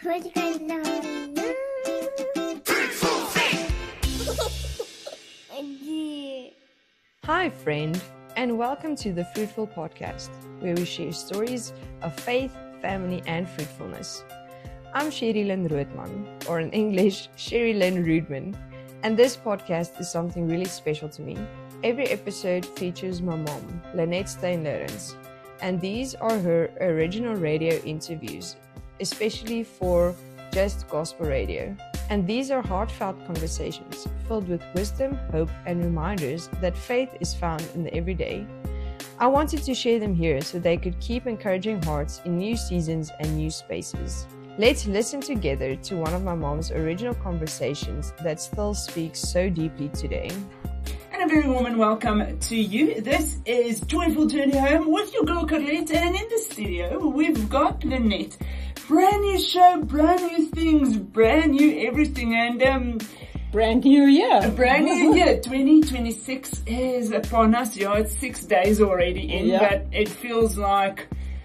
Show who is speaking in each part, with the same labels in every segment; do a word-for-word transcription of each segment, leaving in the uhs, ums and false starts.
Speaker 1: Hi, friend, and welcome to the Fruitful Podcast, where we share stories of faith, family, and fruitfulness. I'm Sherry Lynn Roodman, or in English, Sherry Lynn Roodman, and this podcast is something really special to me. Every episode features my mom, Lynette Steyn-Lourens, and these are her original radio interviews, especially for Just Gospel Radio. And these are heartfelt conversations filled with wisdom, hope, and reminders that faith is found in the everyday. I wanted to share them here so they could keep encouraging hearts in new seasons and new spaces. Let's listen together to one of my mom's original conversations that still speaks so deeply today.
Speaker 2: And a very warm welcome to you. This is Joyful Journey Home with your girl Colette, and in the studio we've got Lynette. Brand new show, brand new things, brand new everything, and um,
Speaker 3: brand new year.
Speaker 2: A brand new year. twenty twenty-six is upon us. Yeah, it's six days already in, yeah. But it feels like,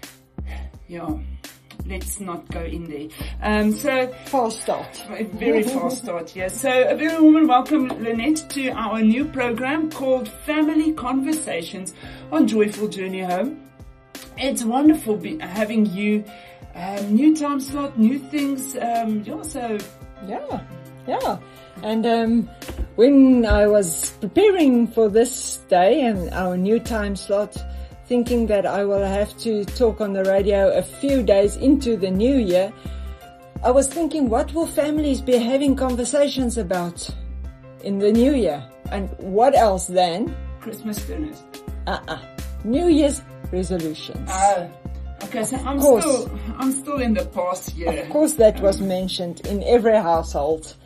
Speaker 2: yeah, let's not go in there. Um, so
Speaker 3: fast start,
Speaker 2: very fast start. Yeah. So a very warm welcome, Lynette, to our new program called Family Conversations on Joyful Journey Home. It's wonderful be- having you. Um, new time slot, new things, um, yeah, so.
Speaker 3: Yeah, yeah. And, um, when I was preparing for this day and our new time slot, thinking that I will have to talk on the radio a few days into the new year, I was thinking, what will families be having conversations about in the new year? And what else than?
Speaker 2: Christmas dinners.
Speaker 3: Uh-uh. New Year's resolutions.
Speaker 2: Oh. Okay, so I'm still, I'm still in the past year.
Speaker 3: Of course that was mentioned in every household.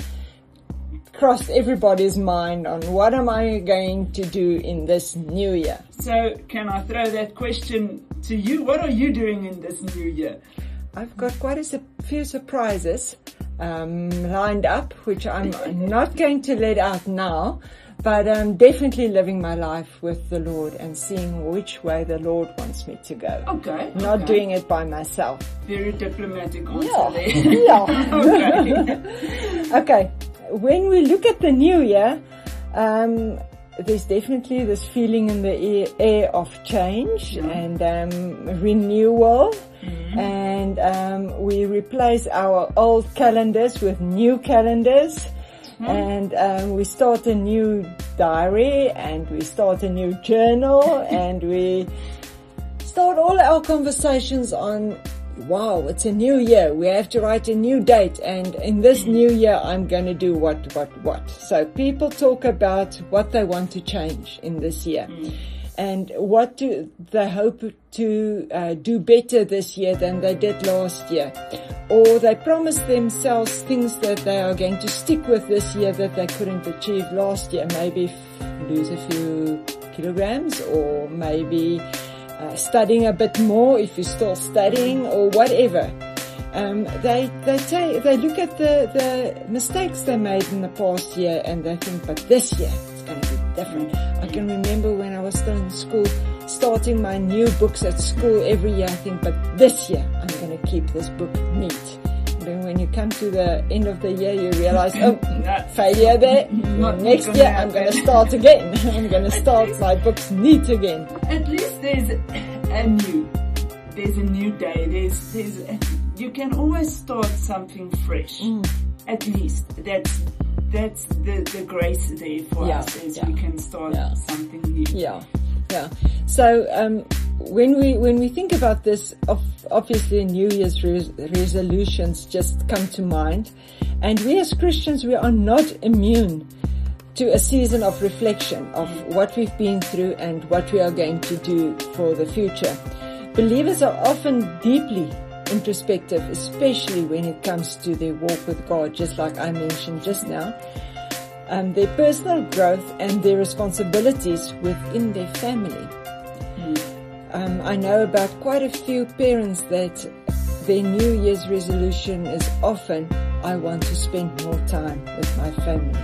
Speaker 3: Crossed everybody's mind on what am I going to do in this new year.
Speaker 2: So can I throw that question to you? What are you doing in this new year?
Speaker 3: I've got quite a su- few surprises um, lined up, which I'm not going to let out now. But I'm definitely living my life with the Lord and seeing which way the Lord wants me to go.
Speaker 2: Okay.
Speaker 3: Not
Speaker 2: okay.
Speaker 3: doing it by myself.
Speaker 2: Very diplomatic answer
Speaker 3: yeah.
Speaker 2: there.
Speaker 3: Yeah. Okay. Okay. When we look at the new year, um, there's definitely this feeling in the air of change yeah. and um, renewal. Mm-hmm. And um, we replace our old calendars with new calendars. Mm-hmm. And um, we start a new diary, and we start a new journal, and we start all our conversations on, wow, it's a new year. We have to write a new date, and in this mm-hmm. new year, I'm going to do what, what, what. So people talk about what they want to change in this year. Mm-hmm. And what do they hope to uh, do better this year than they did last year? Or they promise themselves things that they are going to stick with this year that they couldn't achieve last year. Maybe lose a few kilograms, or maybe uh, studying a bit more if you're still studying, or whatever. Um, they they take, they look at the, the mistakes they made in the past year and they think, but this year it's going to be different. I can remember when I was still in school, starting my new books at school every year, I think, but this year I'm going to keep this book neat. And then when you come to the end of the year, you realize, oh, failure there. Next year I'm going to start again. I'm going to start my books neat again.
Speaker 2: At least there's a new, there's a new day. There's, there's, a, you can always start something fresh. Mm. At least that's, that's the, the grace there for yeah, us is yeah. we can start yeah. something new.
Speaker 3: Yeah. Yeah. So, um, when we, when we think about this, obviously New Year's res- resolutions just come to mind. And we as Christians, we are not immune to a season of reflection of what we've been through and what we are going to do for the future. Believers are often deeply introspective, especially when it comes to their walk with God, just like I mentioned just now. Um, their personal growth and their responsibilities within their family. Mm. Um, I know about quite a few parents that their New Year's resolution is often, I want to spend more time with my family.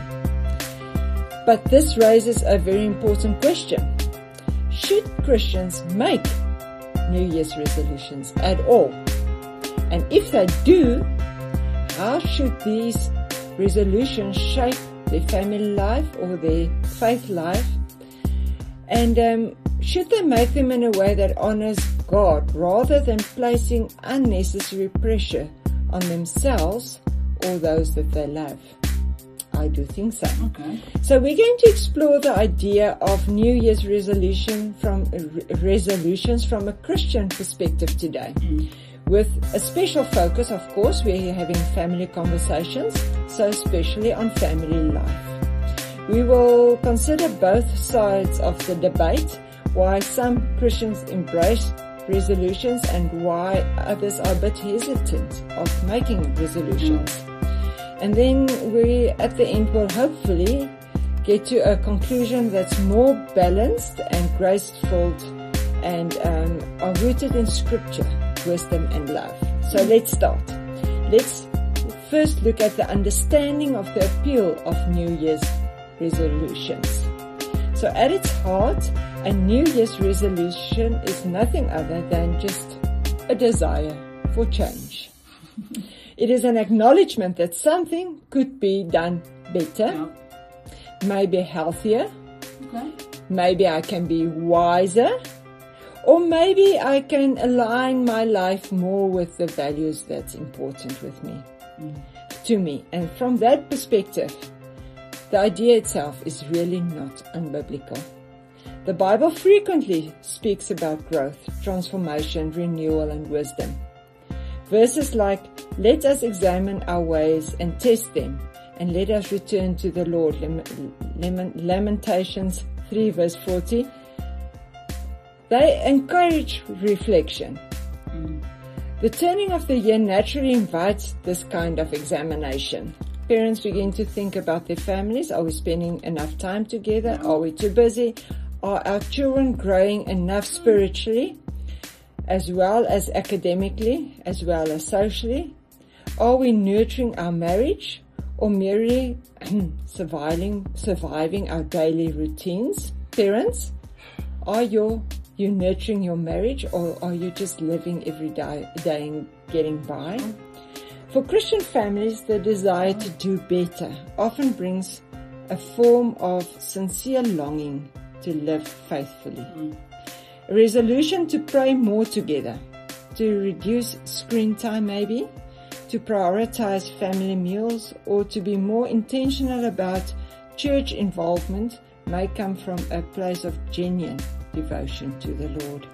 Speaker 3: But this raises a very important question. Should Christians make New Year's resolutions at all? And if they do, how should these resolutions shape their family life or their faith life? And um, should they make them in a way that honors God rather than placing unnecessary pressure on themselves or those that they love? I do think so.
Speaker 2: Okay.
Speaker 3: So we're going to explore the idea of New Year's resolution from uh, resolutions from a Christian perspective today.
Speaker 2: Mm.
Speaker 3: With a special focus, of course, we're having family conversations, so especially on family life. We will consider both sides of the debate, why some Christians embrace resolutions and why others are a bit hesitant of making resolutions. Mm. And then we, at the end, will hopefully get to a conclusion that's more balanced and grace-filled and um, are rooted in Scripture, wisdom and love. So let's start. Let's first look at the understanding of the appeal of New Year's resolutions. So at its heart, a New Year's resolution is nothing other than just a desire for change. It is an acknowledgement that something could be done better,
Speaker 2: Yeah.
Speaker 3: maybe healthier,
Speaker 2: Okay.
Speaker 3: maybe I can be wiser, or maybe I can align my life more with the values that's important with me,
Speaker 2: Mm.
Speaker 3: to me. And from that perspective, the idea itself is really not unbiblical. The Bible frequently speaks about growth, transformation, renewal, and wisdom. Verses like, let us examine our ways and test them, and let us return to the Lord. Lamentations three verse forty. They encourage reflection.
Speaker 2: Mm.
Speaker 3: The turning of the year naturally invites this kind of examination. Parents begin to think about their families. Are we spending enough time together? Are we too busy? Are our children growing enough spiritually, as well as academically, as well as socially? Are we nurturing our marriage or merely surviving, surviving our daily routines? Parents, are your, you nurturing your marriage, or are you just living every day, day and getting by? For Christian families, the desire to do better often brings a form of sincere longing to live faithfully.
Speaker 2: Mm.
Speaker 3: A resolution to pray more together, to reduce screen time maybe, to prioritize family meals, or to be more intentional about church involvement may come from a place of genuine devotion to the Lord.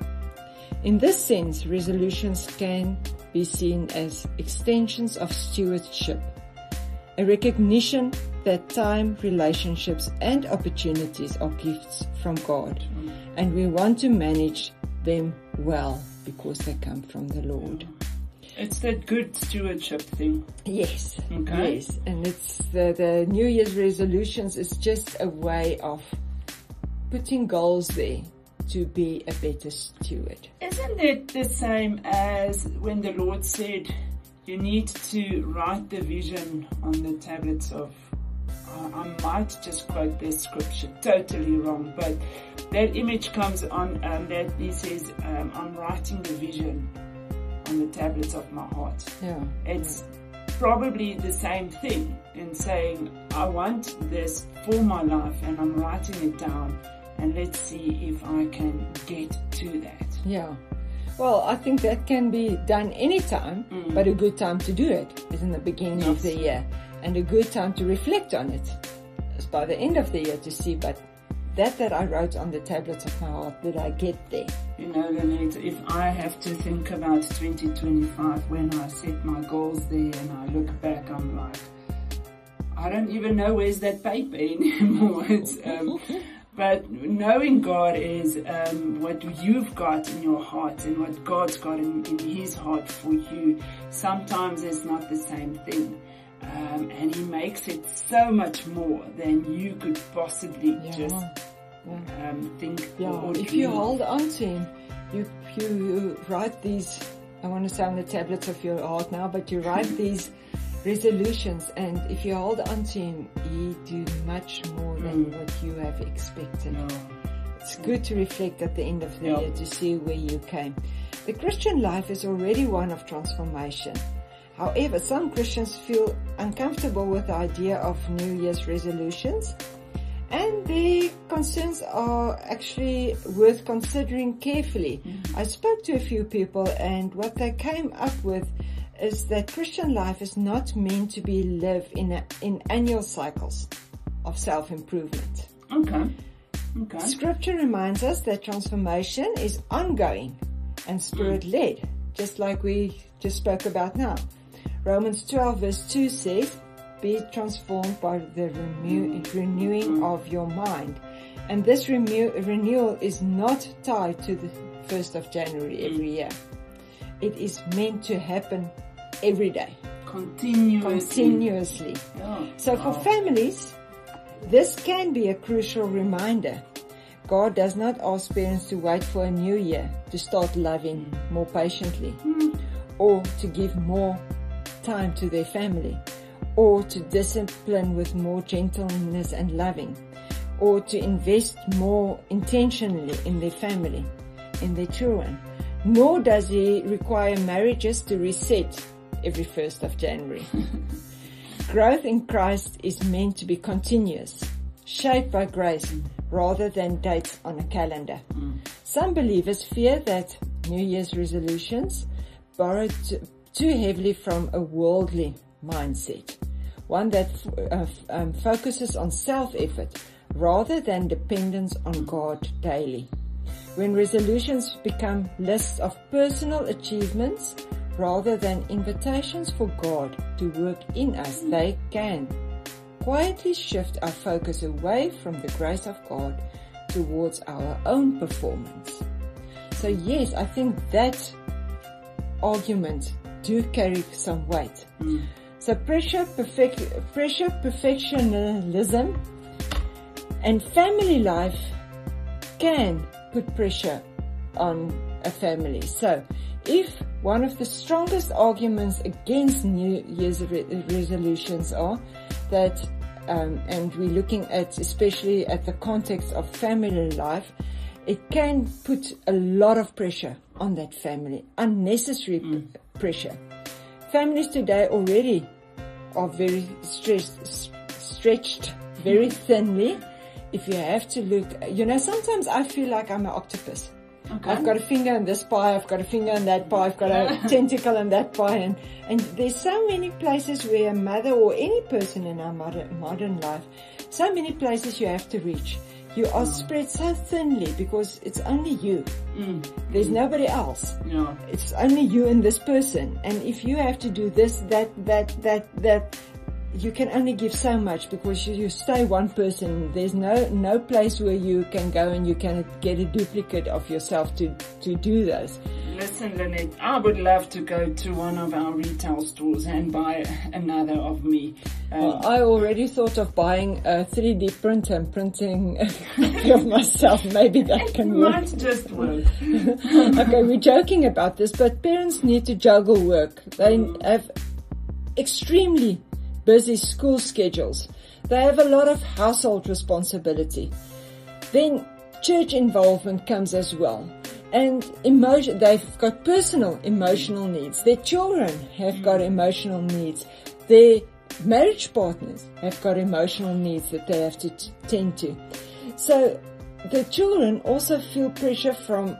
Speaker 3: In this sense, resolutions can be seen as extensions of stewardship, a recognition that time, relationships, and opportunities are gifts from God, and we want to manage them well because they come from the Lord.
Speaker 2: It's that good stewardship thing.
Speaker 3: Yes,
Speaker 2: Okay.
Speaker 3: yes, and it's the, the New Year's resolutions is just a way of putting goals there to be a better steward.
Speaker 2: Isn't it the same as when the Lord said you need to write the vision on the tablets of, uh, I might just quote this scripture totally wrong, but that image comes on um, that he says, um, I'm writing the vision on the tablets of my heart.
Speaker 3: Yeah.
Speaker 2: It's probably the same thing in saying, I want this for my life and I'm writing it down, and let's see if I can get to that.
Speaker 3: Yeah. Well, I think that can be done anytime,
Speaker 2: Mm.
Speaker 3: but a good time to do it is in the beginning of
Speaker 2: Yes.
Speaker 3: the year, and a good time to reflect on it is by the end of the year to see, but that that I wrote on the tablets of my heart, did I get there?
Speaker 2: You know, Lynette, if I have to think about twenty twenty-five when I set my goals there and I look back, I'm like, I don't even know where's that paper anymore. It's, um, but knowing God is um, what you've got in your heart and what God's got in, in His heart for you. Sometimes it's not the same thing. Um, and He makes it so much more than you could possibly
Speaker 3: Yeah.
Speaker 2: just
Speaker 3: Yeah.
Speaker 2: um, think
Speaker 3: Yeah,
Speaker 2: or
Speaker 3: if you
Speaker 2: dream of.
Speaker 3: hold on to Him, you, you you write these, I want to say on the tablets of your heart now, but you write these resolutions, and if you hold on to Him, He do much more than
Speaker 2: Mm.
Speaker 3: what you have expected.
Speaker 2: Yeah.
Speaker 3: It's good to reflect at the end of the
Speaker 2: Yeah.
Speaker 3: year to see where you came. The Christian life is already one of transformation. However, some Christians feel uncomfortable with the idea of New Year's resolutions, and their concerns are actually worth considering carefully. Mm-hmm. I spoke to a few people, and what they came up with is that Christian life is not meant to be lived in a, in annual cycles of self-improvement.
Speaker 2: Okay. Okay.
Speaker 3: Scripture reminds us that transformation is ongoing and spirit-led, mm. just like we just spoke about now. Romans twelve verse two says, be transformed by the renew- renewing of your mind. And this renew- renewal is not tied to the first of January every year. It is meant to happen every day.
Speaker 2: Continuously.
Speaker 3: Continuously.
Speaker 2: Yeah.
Speaker 3: So
Speaker 2: wow.
Speaker 3: for families, this can be a crucial reminder. God does not ask parents to wait for a new year to start loving more patiently,
Speaker 2: mm.
Speaker 3: or to give more time to their family, or to discipline with more gentleness and loving, or to invest more intentionally in their family, in their children. Nor does he require marriages to reset every first of January. Growth in Christ is meant to be continuous, shaped by grace mm. rather than dates on a calendar.
Speaker 2: Mm.
Speaker 3: Some believers fear that New Year's resolutions borrow t- too heavily from a worldly mindset, one that uh, um, focuses on self-effort rather than dependence on God daily. When resolutions become lists of personal achievements rather than invitations for God to work in us, they can quietly shift our focus away from the grace of God towards our own performance. So yes, I think that argument do carry some weight.
Speaker 2: Mm.
Speaker 3: So pressure, perfect, pressure, perfectionism and family life can put pressure on a family. So if one of the strongest arguments against New Year's re- resolutions are that, um, and we're looking at especially at the context of family life, it can put a lot of pressure on that family, unnecessary mm. p- pressure. Families today already are very stressed, stretched very thinly. If you have to look, you know, sometimes I feel like I'm an octopus.
Speaker 2: Okay.
Speaker 3: I've got a finger in this pie, I've got a finger in that pie, I've got a tentacle in that pie, and, and there's so many places where a mother or any person in our modern, modern life, so many places you have to reach. You are mm. spread so thinly because it's only you.
Speaker 2: Mm.
Speaker 3: There's mm. nobody else.
Speaker 2: Yeah.
Speaker 3: It's only you and this person. And if you have to do this, that, that, that, that, you can only give so much because you, you stay one person. There's no, no place where you can go and you can get a duplicate of yourself to, to do those.
Speaker 2: Listen, Lynette, I would love to go to one of our retail stores and buy another of me. Um,
Speaker 3: well, I already thought of buying a three D printer and printing a copy of myself. Maybe that
Speaker 2: it
Speaker 3: can work.
Speaker 2: might just work.
Speaker 3: Okay, we're joking about this, but parents need to juggle work. They mm. have extremely busy school schedules. They have a lot of household responsibility. Then church involvement comes as well. And emotion, they've got personal emotional needs. Their children have got emotional needs. Their marriage partners have got emotional needs that they have to t- tend to. So the children also feel pressure from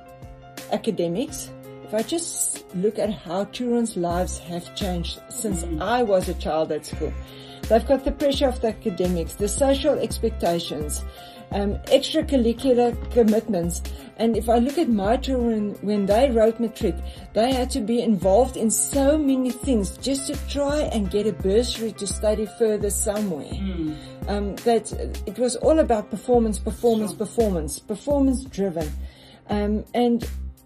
Speaker 3: academics. If I just look at how children's lives have changed since mm. I was a child at school, they've got the pressure of the academics, the social expectations, um, extracurricular commitments. And if I look at my children, when they wrote matric, they had to be involved in so many things just to try and get a bursary to study further somewhere. Mm. Um, that it was all about performance, performance, sure. performance, performance driven. Um, and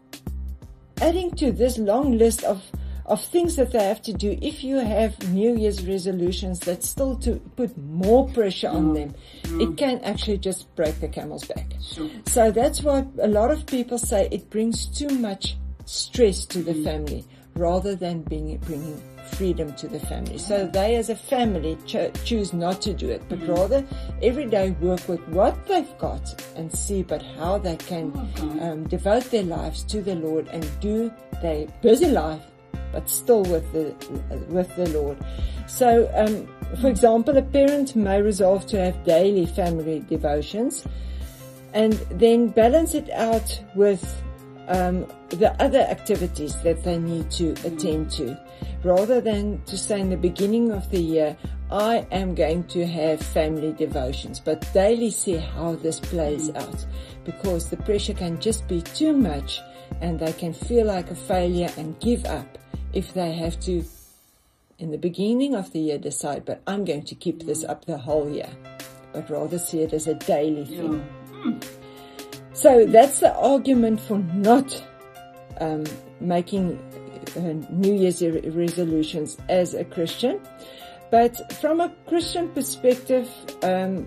Speaker 3: adding to this long list of, of things that they have to do, if you have New Year's resolutions that still to put more pressure on mm. them, mm. it can actually just break the camel's back.
Speaker 2: Sure.
Speaker 3: So that's why a lot of people say it brings too much stress to the mm. family rather than being, bringing freedom to the family. So they as a family cho- choose not to do it, but mm. rather every day work with what they've got and see but how they can
Speaker 2: okay.
Speaker 3: um, devote their lives to the Lord and do their busy life but still with the with the Lord. So, um, for example, a parent may resolve to have daily family devotions, and then balance it out with um, the other activities that they need to attend to, rather than to say in the beginning of the year, I am going to have family devotions, but daily see how this plays out, because the pressure can just be too much and they can feel like a failure and give up if they have to, in the beginning of the year, decide, but I'm going to keep this up the whole year, but rather see it as a daily thing.
Speaker 2: Yeah. Mm.
Speaker 3: So that's the argument for not um, making uh, New Year's re- resolutions as a Christian. But from a Christian perspective, um,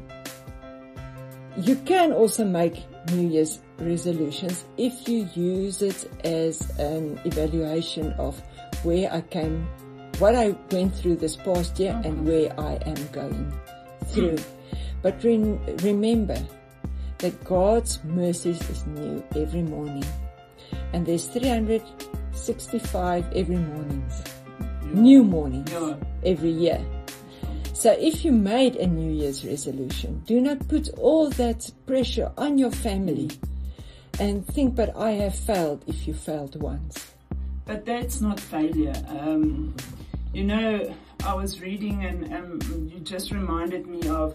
Speaker 3: you can also make New Year's resolutions if you use it as an evaluation of where I came, what I went through this past year,
Speaker 2: Mm-hmm.
Speaker 3: and where I am going through. But re- remember that God's mercies is new every morning. And there's three hundred sixty-five every mornings.
Speaker 2: Yeah.
Speaker 3: New mornings
Speaker 2: Yeah.
Speaker 3: every year. So if you made a New Year's resolution, do not put all that pressure on your family and think, but I have failed, if you failed once.
Speaker 2: But that's not failure. Um, you know, I was reading, and um, you just reminded me of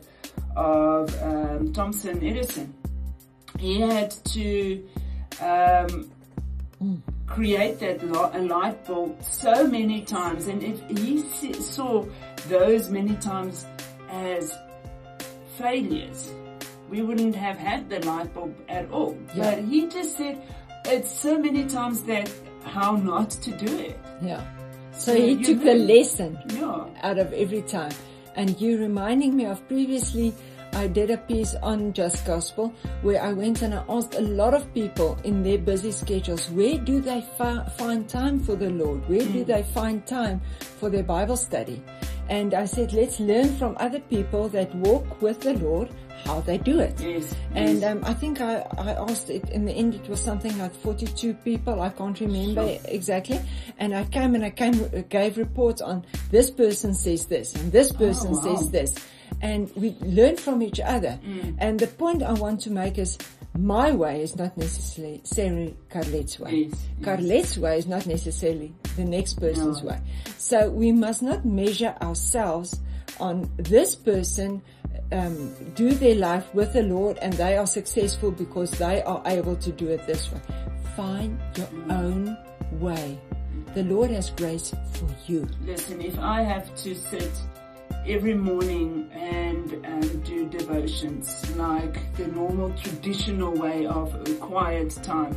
Speaker 2: of um, Thomson Edison. He had to um,
Speaker 3: Mm.
Speaker 2: create that lo- a light bulb so many times, and if he see, saw those many times as failures, we wouldn't have had the light bulb at all.
Speaker 3: Yeah.
Speaker 2: But he just said it's so many times that how not to do it.
Speaker 3: Yeah. So
Speaker 2: Yeah,
Speaker 3: he
Speaker 2: you
Speaker 3: took the
Speaker 2: learn.
Speaker 3: lesson
Speaker 2: Yeah.
Speaker 3: out of every time. And you reminding me of previously, I did a piece on Just Gospel where I went and I asked a lot of people in their busy schedules, where do they fi- find time for the Lord? Where do they find time for their Bible study? And I said, let's learn from other people that walk with the Lord how they do it.
Speaker 2: Yes.
Speaker 3: And
Speaker 2: yes.
Speaker 3: um, I think I, I asked it, in the end it was something like forty-two people, I can't remember
Speaker 2: Sure.
Speaker 3: exactly. And I came and I came, gave reports on this person says this and this person
Speaker 2: Oh, wow.
Speaker 3: says this. And we learn from each other.
Speaker 2: Mm.
Speaker 3: And the point I want to make is, my way is not necessarily Carlet's way.
Speaker 2: Yes, yes.
Speaker 3: Carlet's way is not necessarily the next person's
Speaker 2: No.
Speaker 3: way. So we must not measure ourselves on this person um, do their life with the Lord and they are successful because they are able to do it this way. Find your own way. The Lord has grace for you.
Speaker 2: Listen, if I have to sit every morning and um, do devotions like the normal traditional way of a quiet time,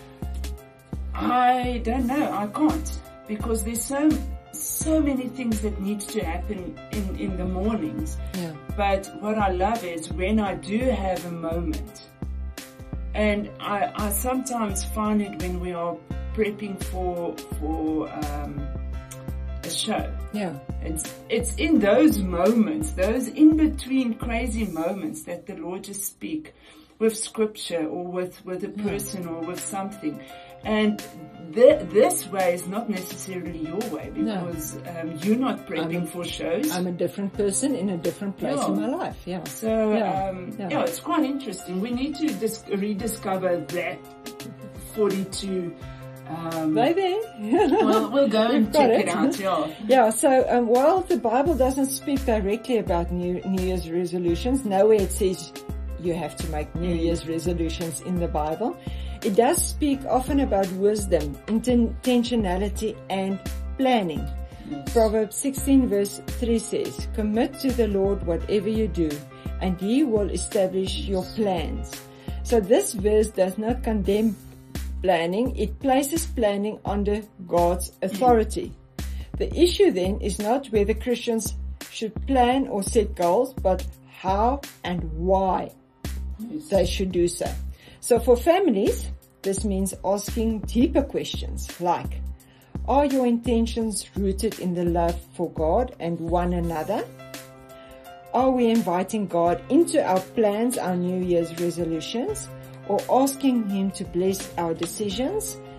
Speaker 2: I don't know, I can't, because there's so so many things that need to happen in, in the mornings.
Speaker 3: Yeah.
Speaker 2: But what I love is when I do have a moment, and I, I sometimes find it when we are prepping for for um, a show.
Speaker 3: Yeah.
Speaker 2: It's it's in those moments, those in between crazy moments, that the Lord just speak with scripture or with with a person or with something. And th- this way is not necessarily your way, because no. um, you're not prepping
Speaker 3: I'm a,
Speaker 2: for shows.
Speaker 3: I'm a different person in a different place
Speaker 2: yeah.
Speaker 3: in my life. Yeah.
Speaker 2: So
Speaker 3: yeah.
Speaker 2: Um,
Speaker 3: yeah.
Speaker 2: yeah, it's quite interesting. We need to dis- rediscover that forty-two. Um,
Speaker 3: Maybe.
Speaker 2: well, we'll go and check it. it out. Yeah.
Speaker 3: Yeah. So um, while the Bible doesn't speak directly about New, New Year's resolutions, nowhere it says you have to make New Year's resolutions in the Bible. It does speak often about wisdom, intentionality, and planning. Yes. Proverbs sixteen verse three says, commit to the Lord whatever you do, and He will establish your plans. So this verse does not condemn planning. It places planning under God's authority. The issue then is not whether Christians should plan or set goals, but how and why yes. they should do so. So for families, this means asking deeper questions like, are your intentions rooted in the love for God and one another? Are we inviting God into our plans, our New Year's resolutions, or asking Him to bless our decisions?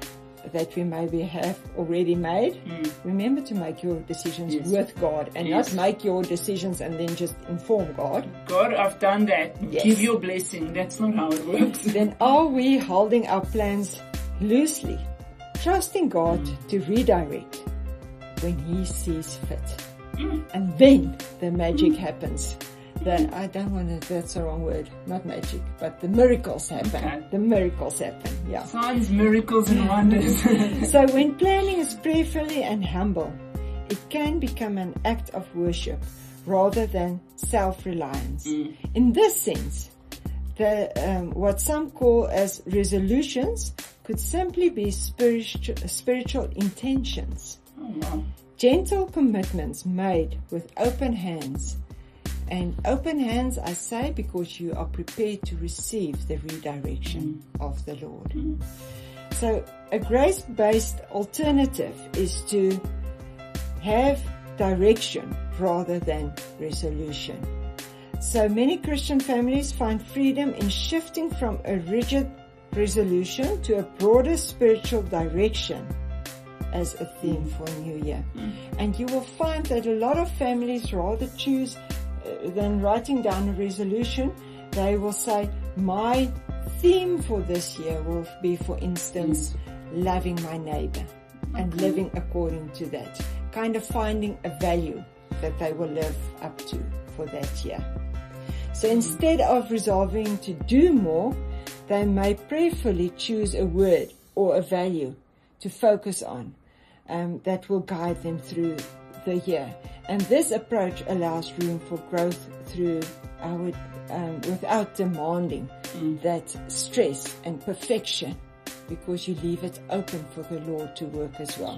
Speaker 3: that we maybe have already made,
Speaker 2: Mm.
Speaker 3: remember to make your decisions
Speaker 2: Yes.
Speaker 3: with God and
Speaker 2: Yes.
Speaker 3: not make your decisions and then just inform God.
Speaker 2: God, I've done that.
Speaker 3: Yes.
Speaker 2: Give your blessing. That's not how it works.
Speaker 3: Then are we holding our plans loosely, trusting God to redirect when He sees fit?
Speaker 2: Mm.
Speaker 3: And then the magic happens. The, I don't want to, that's the wrong word, not magic, but the miracles happen.
Speaker 2: Okay.
Speaker 3: The miracles happen, yeah.
Speaker 2: Signs, miracles, and wonders.
Speaker 3: So when planning is prayerfully and humble, it can become an act of worship rather than self-reliance.
Speaker 2: Mm.
Speaker 3: In this sense, the, um, what some call as resolutions could simply be spiritual, spiritual intentions.
Speaker 2: Oh, wow.
Speaker 3: Gentle commitments made with open hands. And open hands, I say, because you are prepared to receive the redirection mm. of the Lord. Mm. So a grace-based alternative is to have direction rather than resolution. So many Christian families find freedom in shifting from a rigid resolution to a broader spiritual direction as a theme for New Year. Mm. And you will find that a lot of families rather choose uh, than writing down a resolution, they will say, my theme for this year will be, for instance, mm. loving my neighbor and okay. living according to that. Kind of finding a value that they will live up to for that year. So instead of resolving to do more, they may prayerfully choose a word or a value to focus on um, that will guide them through the year. And this approach allows room for growth through our, um, without demanding mm. that stress and perfection, because you leave it open for the Lord to work as well.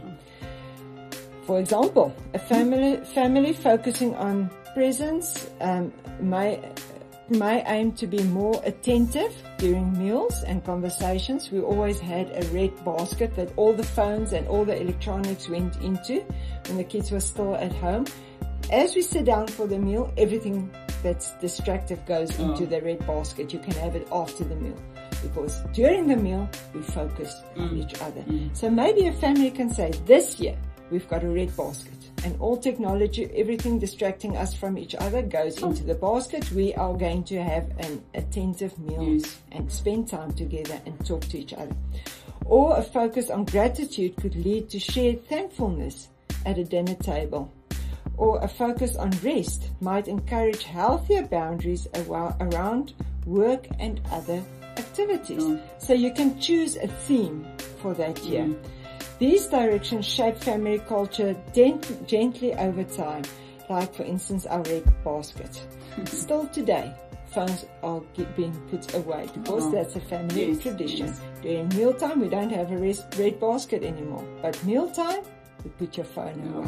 Speaker 3: For example, a family family focusing on presence um, may may aim to be more attentive during meals and conversations. We always had a red basket that all the phones and all the electronics went into when the kids were still at home. As we sit down for the meal, everything that's distractive goes into oh. the red basket. You can have it after the meal, because during the meal we focus mm. on each other. Mm. So maybe a family can say, this year we've got a red basket, and all technology, everything distracting us from each other goes into the basket. We are going to have an attentive meal
Speaker 2: yes.
Speaker 3: and spend time together and talk to each other. Or a focus on gratitude could lead to shared thankfulness at a dinner table. Or a focus on rest might encourage healthier boundaries around work and other activities. Mm. So you can choose a theme for that year. Mm. These directions shape family culture gent- gently over time, like, for instance, our red basket. Still today, phones are get, being put away because oh. that's a family
Speaker 2: yes,
Speaker 3: tradition.
Speaker 2: Yes.
Speaker 3: During mealtime, we don't have a res- red basket anymore, but mealtime, you put your phone
Speaker 2: oh.
Speaker 3: away.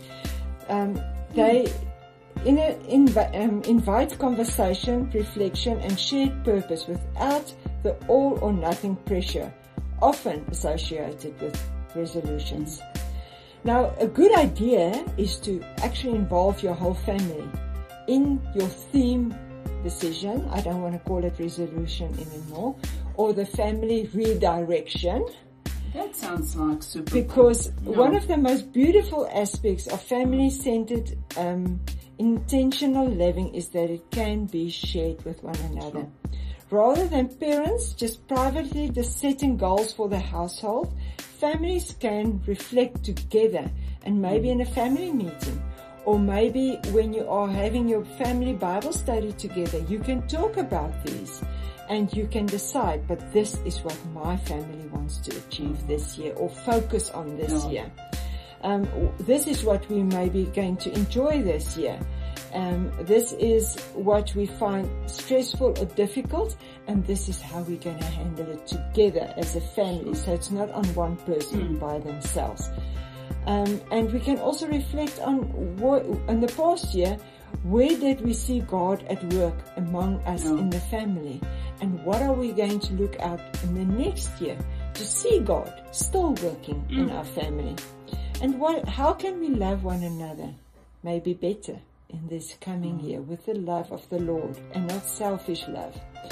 Speaker 3: Um, they in a, inv- um, invite conversation, reflection, and shared purpose without the all or nothing pressure, often associated with resolutions. Now, a good idea is to actually involve your whole family in your theme decision. I don't want to call it resolution anymore, or the family redirection.
Speaker 2: That sounds like super.
Speaker 3: Because
Speaker 2: cool.
Speaker 3: one
Speaker 2: no.
Speaker 3: of the most beautiful aspects of family-centered um, intentional living is that it can be shared with one another. Sure. Rather than parents just privately just setting goals for the household, families can reflect together, and maybe in a family meeting, or maybe when you are having your family Bible study together, you can talk about these and you can decide, but this is what my family wants to achieve this year, or focus on this
Speaker 2: no.
Speaker 3: year. Um, this is what we may be going to enjoy this year. Um, this is what we find stressful or difficult, and this is how we're going to handle it together as a family. So it's not on one person mm. by themselves. Um, and we can also reflect on what, in the past year, where did we see God at work among us oh. in the family? And what are we going to look out in the next year to see God still working mm. in our family? And what, how can we love one another maybe better in this coming year with the love of the Lord and not selfish love?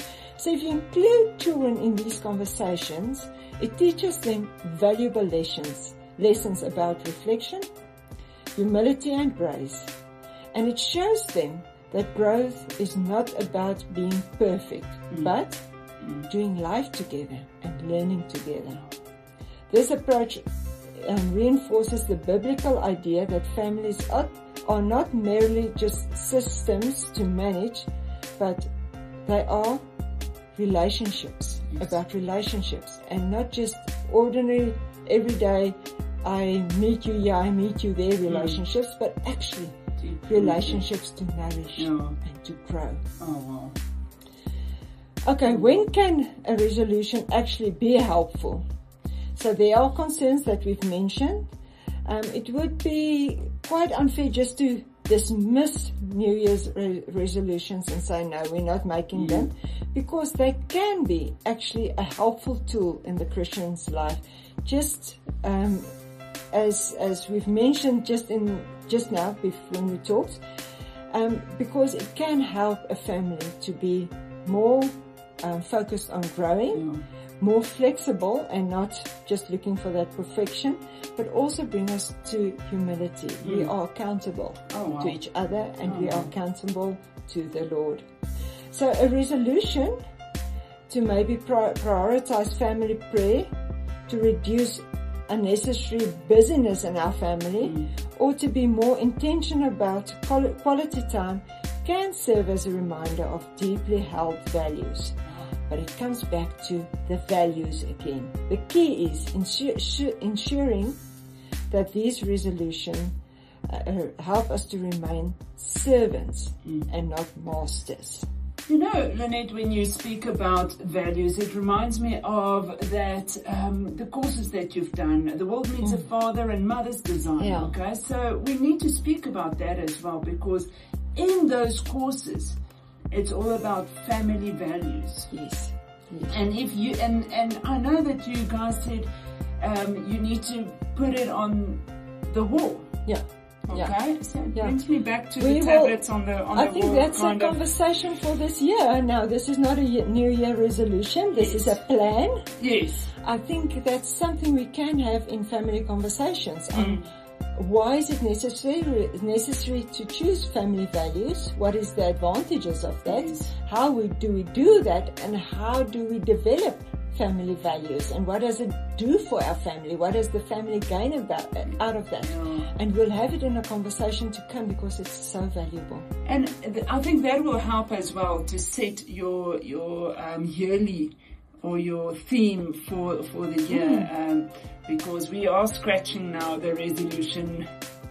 Speaker 3: So if you include children in these conversations, it teaches them valuable lessons, lessons about reflection, humility and grace. And it shows them that growth is not about being perfect, mm. but mm. doing life together and learning together. This approach um, reinforces the biblical idea that families are, are not merely just systems to manage, but they are relationships, yes. about relationships, and not just ordinary, everyday, I meet you here, I meet you there relationships, mm. but actually relationships to nourish yeah. and to grow.
Speaker 2: Oh, wow.
Speaker 3: Okay, when can a resolution actually be helpful? So there are concerns that we've mentioned. Um, it would be quite unfair just to dismiss New Year's re- resolutions and say, no, we're not making mm. them, because they can be actually a helpful tool in the Christian's life. Just um, as as we've mentioned just in just now when we talked, um, because it can help a family to be more um, focused on growing, yeah. more flexible and not just looking for that perfection, but also bring us to humility. Mm. We are accountable oh, wow. to each other, and oh, we are wow. accountable to the Lord. So a resolution to maybe pri- prioritize family prayer, to reduce unnecessary busyness in our family, mm. or to be more intentional about quality time, can serve as a reminder of deeply held values. But it comes back to the values again. The key is insur- ensuring that these resolutions uh, help us to remain servants mm. and not masters.
Speaker 2: You know, Lynette, when you speak about values, it reminds me of that, um, the courses that you've done, The World Needs mm. a Father and Mother's Design, yeah. okay? So we need to speak about that as well, because in those courses, it's all about family values.
Speaker 3: Yes. yes.
Speaker 2: And if you, and, and I know that you guys said, um, you need to put it on the wall.
Speaker 3: Yeah.
Speaker 2: Okay,
Speaker 3: yeah.
Speaker 2: so it
Speaker 3: yeah.
Speaker 2: brings me back to
Speaker 3: we
Speaker 2: the tablets will, on the on
Speaker 3: I
Speaker 2: the
Speaker 3: think
Speaker 2: wall.
Speaker 3: that's a conversation for this year. Now, this is not a New Year resolution. This yes. is a plan.
Speaker 2: Yes.
Speaker 3: I think that's something we can have in family conversations.
Speaker 2: Mm.
Speaker 3: Um, why is it necessary necessary to choose family values? What is the advantages of that?
Speaker 2: Yes.
Speaker 3: How we, do we do that? And how do we develop family values, and what does it do for our family? What does the family gain about out of that?
Speaker 2: Yeah.
Speaker 3: And we'll have it in a conversation to come, because it's so valuable.
Speaker 2: And th- I think that will help as well to set your your um, yearly or your theme for for the year, mm. um, because we are scratching now the resolution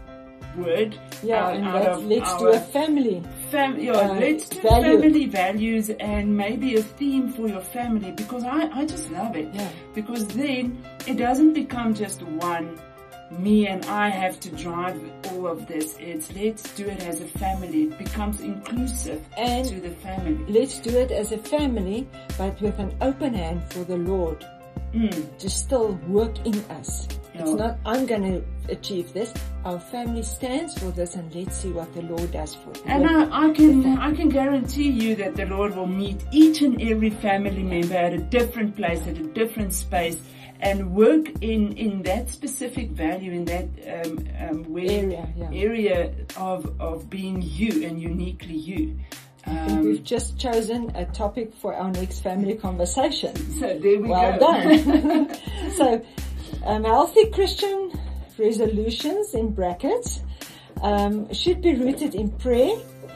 Speaker 2: word.
Speaker 3: Yeah,
Speaker 2: out,
Speaker 3: and
Speaker 2: out
Speaker 3: that
Speaker 2: of
Speaker 3: leads
Speaker 2: our
Speaker 3: to a family.
Speaker 2: Fam- yeah,
Speaker 3: uh,
Speaker 2: let's do
Speaker 3: value.
Speaker 2: family values and maybe a theme for your family, because I, I just love it.
Speaker 3: Yeah.
Speaker 2: Because then it doesn't become just one, me and I have to drive all of this. It's let's do it as a family. It becomes inclusive
Speaker 3: and
Speaker 2: to the family.
Speaker 3: Let's do it as a family, but with an open hand for the Lord mm. to still work in us. It's
Speaker 2: no.
Speaker 3: not, I'm going to achieve this. Our family stands for this, and let's see what the Lord does for us.
Speaker 2: And I, I can, I can guarantee you that the Lord will meet each and every family member at a different place, at a different space, and work in, in that specific value, in that, um, um, where,
Speaker 3: area, yeah.
Speaker 2: area of, of being you and uniquely you.
Speaker 3: Um, we've just chosen a topic for our next family conversation.
Speaker 2: So there we
Speaker 3: well
Speaker 2: go.
Speaker 3: Well done. So, Um, healthy Christian resolutions, in brackets, um, should be rooted in prayer.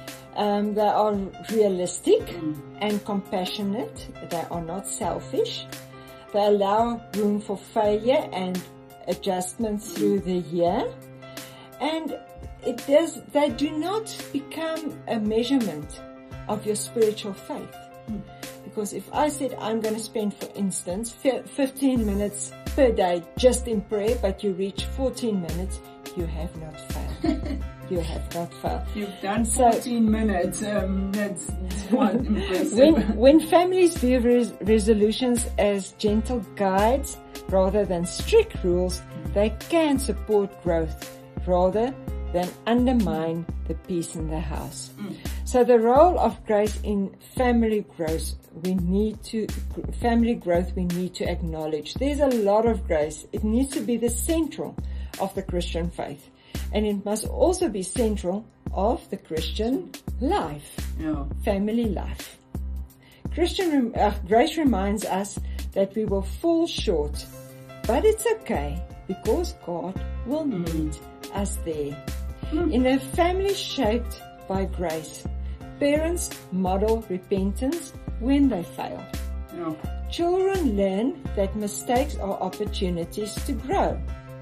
Speaker 3: Um, they are realistic mm. and compassionate. They are not selfish. They allow room for failure and adjustment through the year. And it does, they do not become a measurement of your spiritual faith. Mm. Because if I said I'm going to spend, for instance, fifteen minutes per day just in prayer, but you reach fourteen minutes, you have not failed. You have not failed.
Speaker 2: You've done fourteen so, minutes. Um, that's quite impressive.
Speaker 3: When, when families view res- resolutions as gentle guides rather than strict rules, they can support growth rather than undermine the peace in the house. Mm. So the role of grace in family growth, we need to, family growth we need to acknowledge. There's a lot of grace. It needs to be the central of the Christian faith. And it must also be central of the Christian life, yeah. family life. Christian uh, grace reminds us that we will fall short, but it's okay because God will mm. meet us there. Mm. In a family shaped by grace, parents model repentance when they fail. Yeah. Children learn that mistakes are opportunities to grow.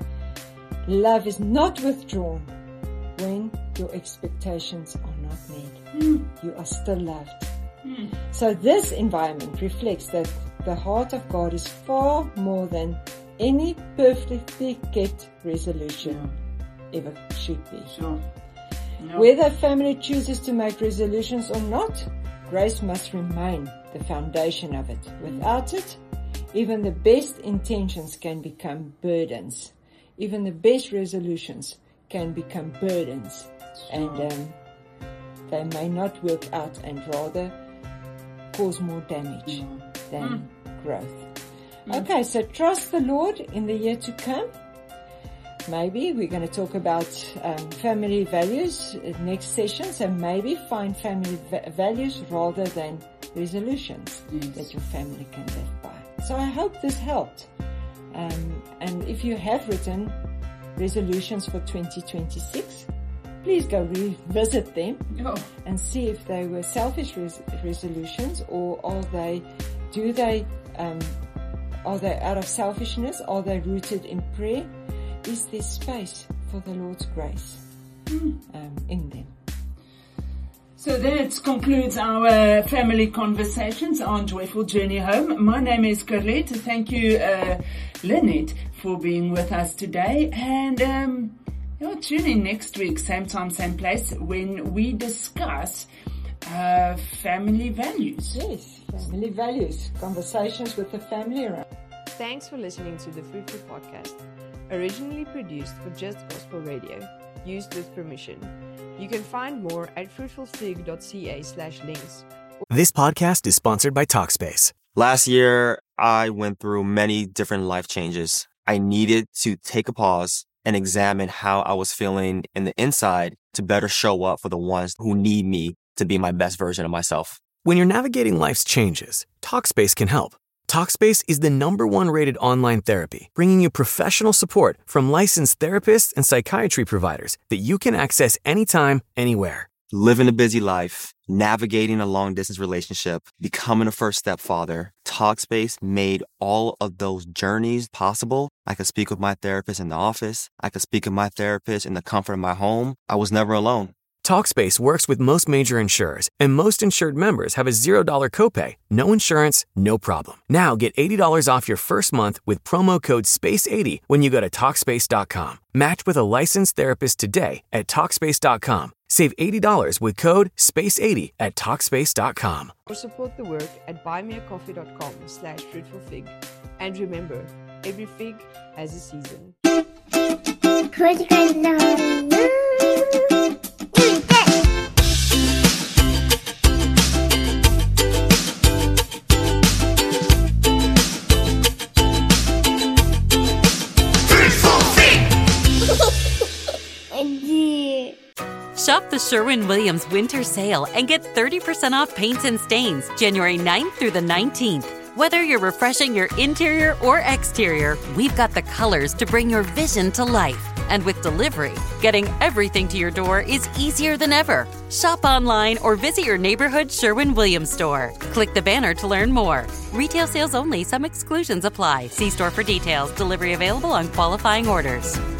Speaker 3: Love is not withdrawn when your expectations are not met. Mm. You are still loved. Mm. So this environment reflects that the heart of God is far more than any perfectly kept resolution yeah. ever should be. Sure. Yep. Whether a family chooses to make resolutions or not, grace must remain the foundation of it. Without it, even the best intentions can become burdens. Even the best resolutions can become burdens. Sure. And um, they may not work out and rather cause more damage mm. than mm. growth. Mm. Okay, so trust the Lord in the year to come. Maybe we're going to talk about um, family values next session. So maybe find family va- values rather than resolutions yes. that your family can live by. So I hope this helped. Um, and if you have written resolutions for twenty twenty-six, please go revisit them oh. and see if they were selfish res- resolutions or are they, do they, um, are they out of selfishness? Are they rooted in prayer? Is there space for the Lord's grace mm. um, in them?
Speaker 2: So that concludes our family conversations on Joyful Journey Home. My name is Carlette. Thank you, uh, Lynette, for being with us today. And um, you'll tune in next week, same time, same place, when we discuss uh, family values.
Speaker 3: Yes, family values. Conversations with the family around.
Speaker 1: Thanks for listening to the Fruitful Podcast. Originally produced for Just Gospel Radio. Used with permission. You can find more at fruitfulfig.ca slash links.
Speaker 4: This podcast is sponsored by Talkspace.
Speaker 5: Last year, I went through many different life changes. I needed to take a pause and examine how I was feeling in the inside to better show up for the ones who need me to be my best version of myself.
Speaker 4: When you're navigating life's changes, Talkspace can help. Talkspace is the number one rated online therapy, bringing you professional support from licensed therapists and psychiatry providers that you can access anytime, anywhere.
Speaker 5: Living a busy life, navigating a long-distance relationship, becoming a first-step father, Talkspace made all of those journeys possible. I could speak with my therapist in the office. I could speak with my therapist in the comfort of my home. I was never alone.
Speaker 4: Talkspace works with most major insurers, and most insured members have a zero dollars copay. No insurance, no problem. Now get eighty dollars off your first month with promo code space eighty when you go to Talkspace dot com. Match with a licensed therapist today at Talkspace dot com. Save eighty dollars with code space eighty at Talkspace dot com.
Speaker 1: Or support the work at buymeacoffee.com slash fruitfulfig. And remember, every fig has a season.
Speaker 6: Shop the Sherwin-Williams Winter Sale and get thirty percent off paints and stains January ninth through the nineteenth. Whether you're refreshing your interior or exterior, we've got the colors to bring your vision to life. And with delivery, getting everything to your door is easier than ever. Shop online or visit your neighborhood Sherwin-Williams store. Click the banner to learn more. Retail sales only. Some exclusions apply. See store for details. Delivery available on qualifying orders.